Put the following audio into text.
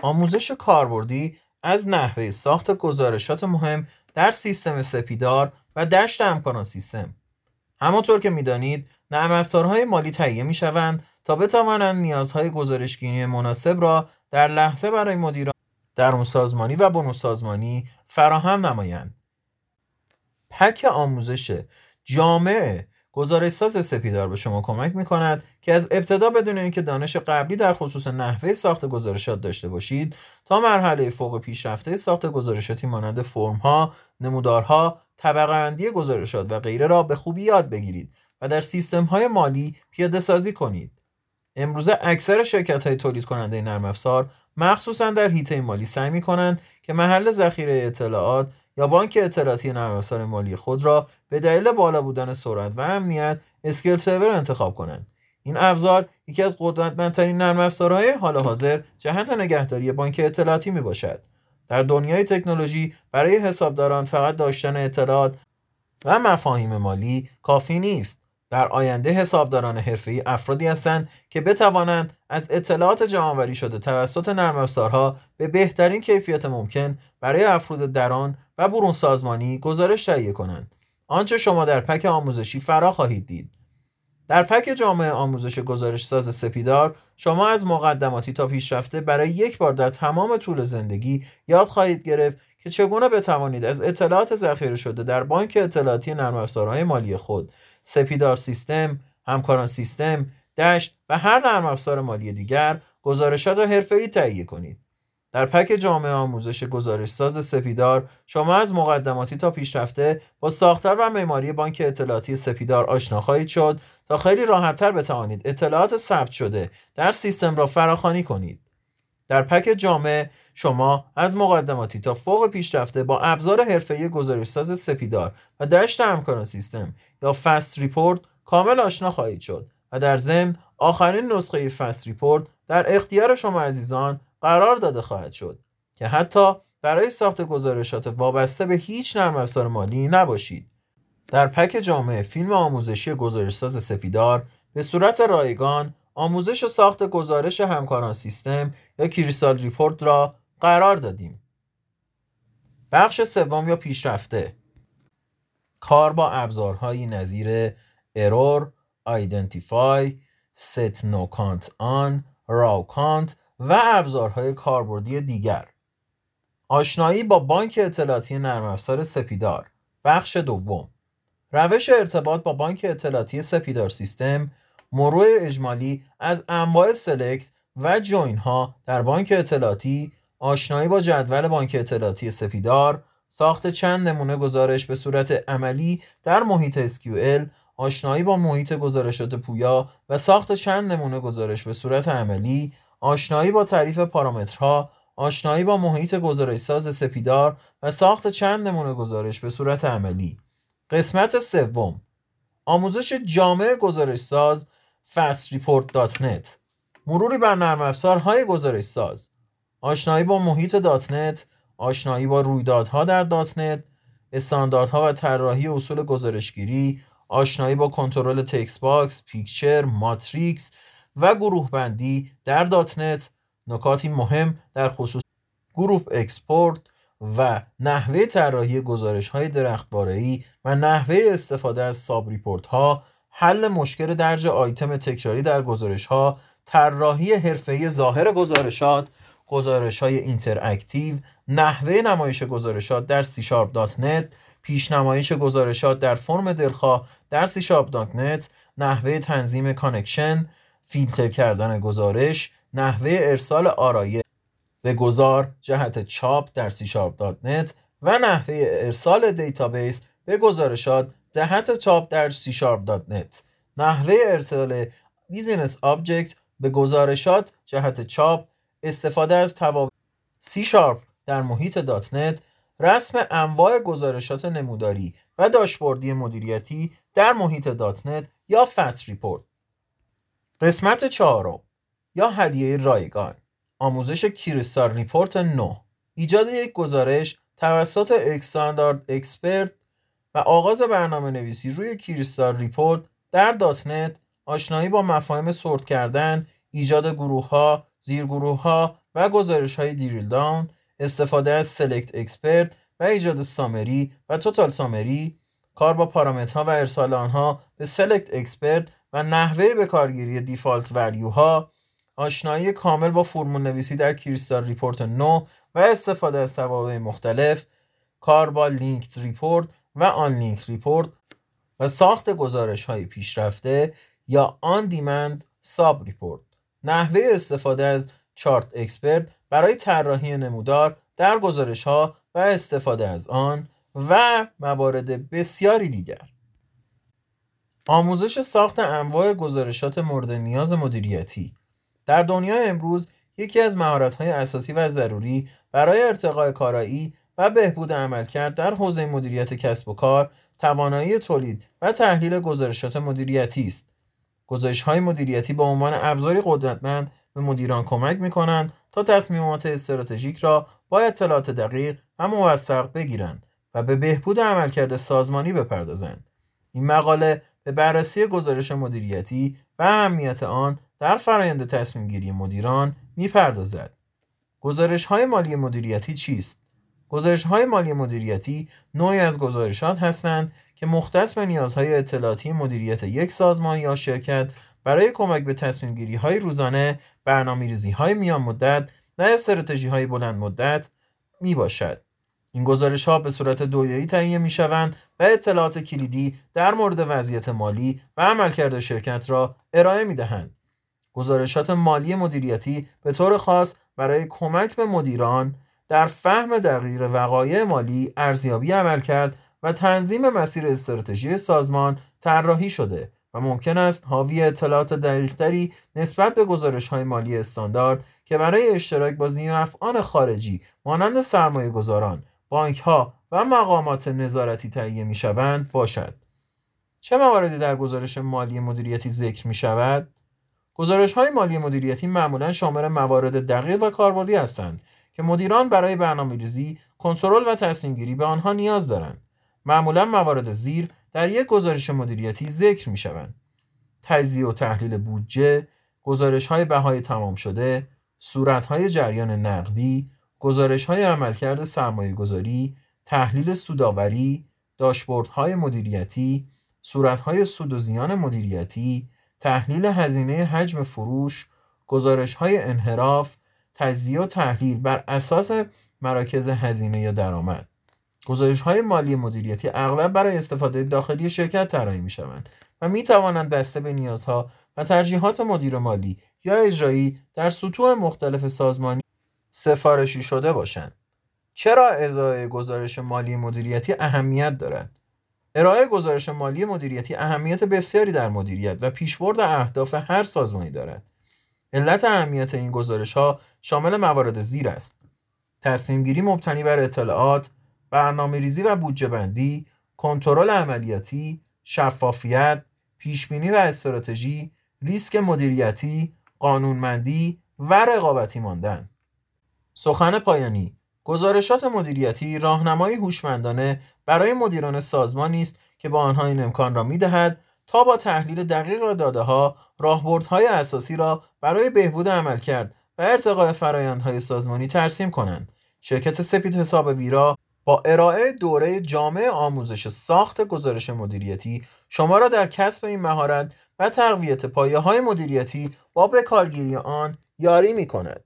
آموزش کاربردی از نحوه ساخت گزارشات مهم در سیستم سپیدار و دشت همکاران سیستم. همانطور که می‌دانید، نرم افزارهای مالی تهیه می‌شوند تا بتوانند نیازهای گزارشگیری مناسب را در لحظه برای مدیران درون سازمانی و برون سازمانی فراهم نمایند. پک آموزش جامع گزارشساز سپیدار به شما کمک می‌کند که از ابتدا بدون اینکه دانش قبلی در خصوص نحوه ساخت گزارشات داشته باشید تا مرحله فوق پیشرفته ساخت گزارشاتی مانند فرم‌ها، نمودارها، طبقه‌بندی گزارشات و غیره را به خوبی یاد بگیرید و در سیستم‌های مالی پیاده‌سازی کنید. امروزه اکثر شرکت‌های تولید کننده نرم افزار مخصوصاً در حیطه مالی سعی می‌کنند که محل ذخیره اطلاعات یا بانک اطلاعاتی نرم افزار مالی خود را به دلیل بالا بودن سرعت و امنیت اسکیل سرور انتخاب کنند. این ابزار یکی از قدرتمندترین نرم افزارهای حال حاضر جهت نگهداری بانک اطلاعاتی میباشد. در دنیای تکنولوژی برای حسابداران فقط داشتن اطلاعات و مفاهیم مالی کافی نیست. در آینده حسابداران حرفه‌ای افرادی هستند که بتوانند از اطلاعات جمع‌آوری شده توسط نرم افزارها به بهترین کیفیت ممکن برای افراد درون و برون سازمانی گزارش تهیه کنند. آنچه شما در پک آموزشی فرا خواهید دید. در پک جامع آموزش گزارشساز سپیدار شما از مقدماتی تا پیشرفته برای یک بار در تمام طول زندگی یاد خواهید گرفت که چگونه بتوانید از اطلاعات ذخیره شده در بانک اطلاعاتی نرم افزارهای مالی خود، سپیدار سیستم، همکاران سیستم، دشت و هر نرم افزار مالی دیگر گزارشات حرفه‌ای تهیه کنید. در پک جامع آموزش گزارشساز سپیدار شما از مقدماتی تا پیشرفته با ساختار و معماری بانک اطلاعاتی سپیدار آشنا خواهید شد تا خیلی راحت‌تر بتوانید اطلاعات ثبت شده در سیستم را فراخوانی کنید. در پک جامع شما از مقدماتی تا فوق پیشرفته با ابزار حرفه‌ای گزارشساز سپیدار و دشت همکاران سیستم یا فست ریپورت کامل آشنا خواهید شد و در ضمن آخرین نسخه فست ریپورت در اختیار شما عزیزان قرار داده خواهد شد که حتی برای ساخت گزارشات وابسته به هیچ نرم افزار مالی نباشید. در پک جامع فیلم آموزشی گزارشساز سپیدار به صورت رایگان آموزش و ساخت گزارش همکاران سیستم یا کریستال ریپورت را قرار دادیم. بخش سوم یا پیشرفته، کار با ابزارهایی نظیر ارور، آیدنتیفای، ست نو کانت آن، راو کانت و ابزارهای کاربردی دیگر. آشنایی با بانک اطلاعاتی نرم افزار سپیدار. بخش دوم، روش ارتباط با بانک اطلاعاتی سپیدار سیستم، مرور اجمالی از انواع سلکت و جوین ها در بانک اطلاعاتی، آشنایی با جدول بانک اطلاعاتی سپیدار، ساخت چند نمونه گزارش به صورت عملی در محیط SQL، آشنایی با محیط گزارشات پویا و ساخت چند نمونه گزارش به صورت عملی، آشنایی با تعریف پارامترها، آشنایی با محیط گزارشساز سپیدار و ساخت چند نمونه گزارش به صورت عملی. قسمت سوم، آموزش جامع گزارشساز fastreport.net، مروری بر نرم افزارهای گزارشساز، آشنایی با محیط .net، آشنایی با رویدادها در .net، استانداردها و طراحی اصول گزارشگیری، آشنایی با کنترل تکست باکس، پیکچر، ماتریکس و گروه بندی در .net، نکاتی مهم در خصوص گروپ اکسپورت و نحوه طراحی گزارش‌های درخت‌باره‌ای و نحوه استفاده از ساب ریپورت‌ها، حل مشکل درج آیتم تکراری در گزارش‌ها، طراحی حرفه‌ای ظاهر گزارشات، گزارش‌های اینتراکتیو، نحوه نمایش گزارشات در C#.net، پیشنمایش گزارشات در فرم دلخواه در C#.net، نحوه تنظیم کانکشن، فیلتر کردن گزارش، نحوه ارسال آرایش به گذار جهت چاپ در C#.net و نحوه ارسال دیتابیس به گزارشات جهت چاپ در C#.net، نحوه ارسال بیزینس آبجکت به گزارشات جهت چاپ، استفاده از توابع C# در محیط .net، رسم انواع گزارشات نموداری و داشبوردی مدیریتی در محیط .net یا فست ریپورت. قسمت چهارم یا هدیه رایگان، آموزش کریستال ریپورت 9، ایجاد یک گزارش توسط استاندارد اکسپرت و آغاز برنامه نویسی روی کریستال ریپورت در .net، آشنایی با مفاهیم سورت کردن، ایجاد گروه ها، زیرگروه ها، و گزارش‌های دریل داون، استفاده از سلکت اکسپرت و ایجاد سامری و توتال سامری، کار با پارامترها و ارسال آنها به سلکت اکسپرت و نحوه به کارگیری دیفالت ولیوها، آشنایی کامل با فرمول نویسی در کریستال ریپورت نو و استفاده از توابع مختلف، کار با لینکد ریپورت و آن لینک ریپورت و ساخت گزارش‌های پیشرفته یا آن دیمند ساب ریپورت، نحوه استفاده از چارت اکسپرت برای طراحی نمودار در گزارش‌ها و استفاده از آن و موارد بسیاری دیگر. آموزش ساخت انواع گزارشات مورد نیاز مدیریتی در دنیای امروز یکی از مهارت‌های اساسی و ضروری برای ارتقاء کارایی و بهبود عملکرد در حوزه مدیریت کسب و کار، توانایی تولید و تحلیل گزارشات مدیریتی است. گزارش‌های مدیریتی به عنوان ابزاری قدرتمند به مدیران کمک می‌کنند تا تصمیمات استراتژیک را با اطلاعات دقیق و موثق بگیرند و به بهبود عملکرد سازمانی بپردازند. این مقاله به بررسی گزارش مدیریتی و اهمیت آن در فرآیند تصمیم گیری مدیران می‌پردازد. گزارش‌های مالی مدیریتی چیست؟ گزارش‌های مالی مدیریتی نوعی از گزارشات هستند که مختص به نیازهای اطلاعاتی مدیریت یک سازمان یا شرکت برای کمک به تصمیم‌گیری‌های روزانه، برنامه‌ریزی‌های میان مدت و استراتژی‌های بلند مدت میباشد. این گزارش‌ها به صورت دویایی تهیه می‌شوند و اطلاعات کلیدی در مورد وضعیت مالی و عملکرد شرکت را ارائه می‌دهند. گزارشات مالی مدیریتی به طور خاص برای کمک به مدیران در فهم دقیق وقایع مالی، ارزیابی عملکرد و تنظیم مسیر استراتژی سازمان طراحی شده و ممکن است حاوی اطلاعات دقیق‌تری نسبت به گزارش‌های مالی استاندارد که برای اشتراک با ذی‌نفعان خارجی مانند سرمایه‌گذاران، بانک‌ها و مقامات نظارتی تهیه می‌شوند باشد. چه مواردی در گزارش مالی مدیریتی ذکر می‌شود؟ گزارش‌های مالی مدیریتی معمولاً شامل موارد دقیق و کاربردی هستند که مدیران برای برنامه‌ریزی، کنترل و تصمیم‌گیری به آنها نیاز دارند. معمولاً موارد زیر در یک گزارش مدیریتی ذکر می‌شوند: تجزیه و تحلیل بودجه، گزارش‌های بهای تمام شده، صورت‌های جریان نقدی، گزارش‌های عملکرد سرمایه‌گذاری، تحلیل سودآوری، داشبوردهای مدیریتی، صورت‌های سود و زیان مدیریتی، تحلیل هزینه حجم فروش، گزارش‌های انحراف، تجزیه و تحلیل بر اساس مراکز هزینه یا درآمد. گزارش‌های مالی مدیریتی اغلب برای استفاده داخلی شرکت طراحی می‌شوند و می‌توانند بسته به نیازها و ترجیحات مدیر مالی یا اجرایی در سطوح مختلف سازمانی سفارشی شده باشند. چرا ارائه گزارش مالی مدیریتی اهمیت دارد؟ ارائه گزارش مالی مدیریتی اهمیت بسیاری در مدیریت و پیشبرد اهداف هر سازمانی دارد. علت اهمیت این گزارش‌ها شامل موارد زیر است: تصمیم‌گیری مبتنی بر اطلاعات، برنامه‌ریزی و بودجه‌بندی، کنترل عملیاتی، شفافیت، پیشبینی و استراتژی، ریسک مدیریتی، قانونمندی و رقابتی ماندن. سخن پایانی: گزارشات مدیریتی راهنمایی هوشمندانه برای مدیران سازمانی است که با آنها این امکان را می‌دهد تا با تحلیل دقیق داده‌ها راهبردهای اساسی را برای بهبود عملکرد و ارتقاء فرآیندهای سازمانی ترسیم کنند. شرکت سپید حساب ویرا با ارائه دوره جامع آموزش ساخت گزارش مدیریتی شما را در کسب این مهارت و تقویت پایه‌های مدیریتی با بکارگیری آن یاری می‌کند.